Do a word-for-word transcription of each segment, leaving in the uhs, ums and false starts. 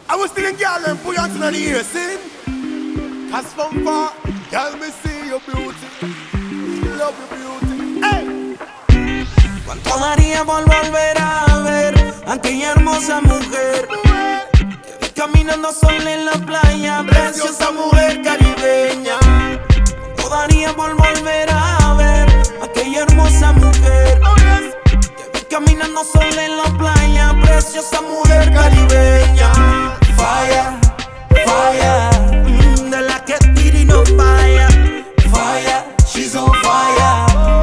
I was still in girl and put on to the ear, see? Cause from far, girl, me see your beauty. Love your beauty. Hey! ¿Cuánto daría por volver a ver a aquella hermosa mujer que vi caminando sola en la playa, preciosa mujer caribeña? ¿Cuánto daría por volver a ver a aquella hermosa mujer que vi caminando sola en la playa, preciosa mujer caribeña? Falla, falla, mm, de la que tira y no falla. Falla, she's on fire.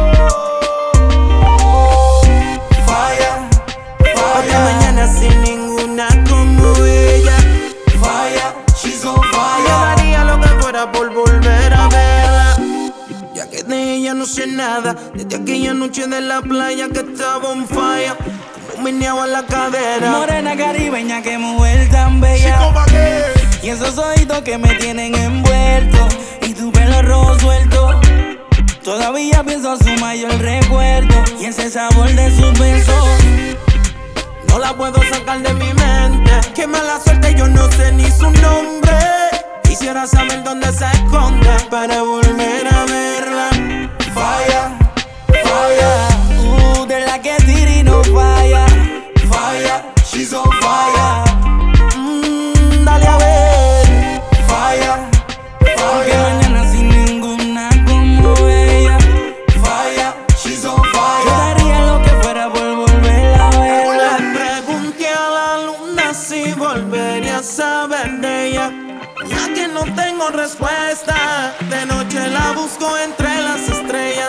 Falla, falla, mañana sin ninguna como ella. Falla, she's on fire. Yo daría lo que fuera por volver a verla, ya que de ella no sé nada. Desde aquella noche de la playa que estaba on fire, como meneaba la cadera. Morena caribeña, que mujer tan bella. Y esos ojitos que me tienen envuelto, y tu pelo rojo suelto. Todavía pienso a su mayor recuerdo, y ese sabor de sus besos no la puedo sacar de mi mente. Qué mala suerte, yo no sé ni su nombre. Quisiera saber dónde se esconde para volver a verla. Falla, falla, uh, de la que tira y no falla. falla, she's on fire. Mm, dale a ver. Falla, Que falla, mañana sin ninguna como ella. falla, she's on Yo fire. daría lo que fuera por volver a verla. Le pregunté a la luna si volvería a saber de ella, ya que no tengo respuesta. De noche la busco entre las estrellas.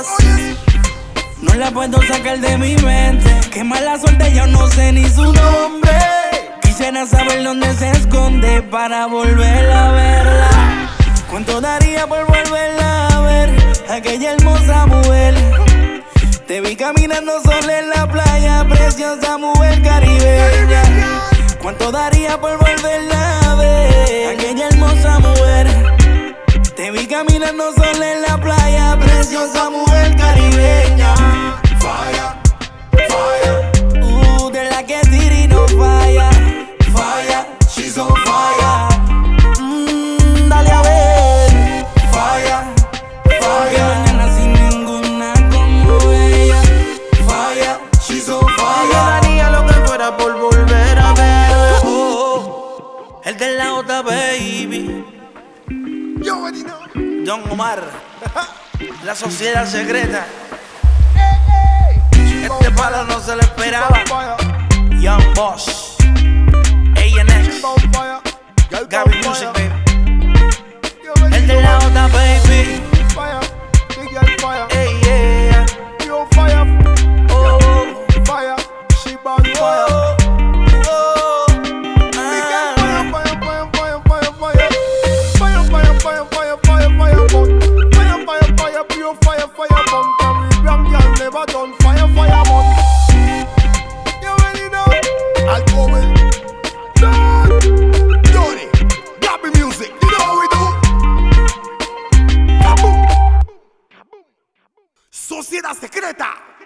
No la puedo sacar de mi mente. Qué mala suerte, yo no sé ni su nombre. Quisiera saber dónde se esconde para volver a verla. ¿Cuánto daría por volverla a ver? Aquella hermosa mujer. Te vi caminando sola en la playa, preciosa mujer caribeña. ¿Cuánto daría por volverla a ver? Aquella hermosa mujer. Te vi caminando sola en la playa, preciosa mujer caribeña. Falla, falla, Uh, de la que tira y no falla. falla, she's on fire. Mm, dale a ver. Falla, Que falla, mañana sin ninguna como ella. falla, she's on fire. Yo daría lo que fuera por volver a verla. Oh, el de la otra baby, You already know. Don Omar, la sociedad secreta. Este palo no se lo esperaba. Young Boss, A N X, Gabby Music, baby. El de la otra baby. Fire, big girl fire. Hey, yeah. You fire, Oh, fire. She burn fire. oh, oh. Big girl Ah. fire, fire, fire, fire, fire, fire. Fire, fire, fire, fire, fire, fire, burn. Fire, fire, fire, pure fire, fire, burn. Caribbean girl never done fire, fire, burn. You already know. I'll go with Don, Donny, Gabby Music. You know how we do. Kaboom. Sociedad secreta.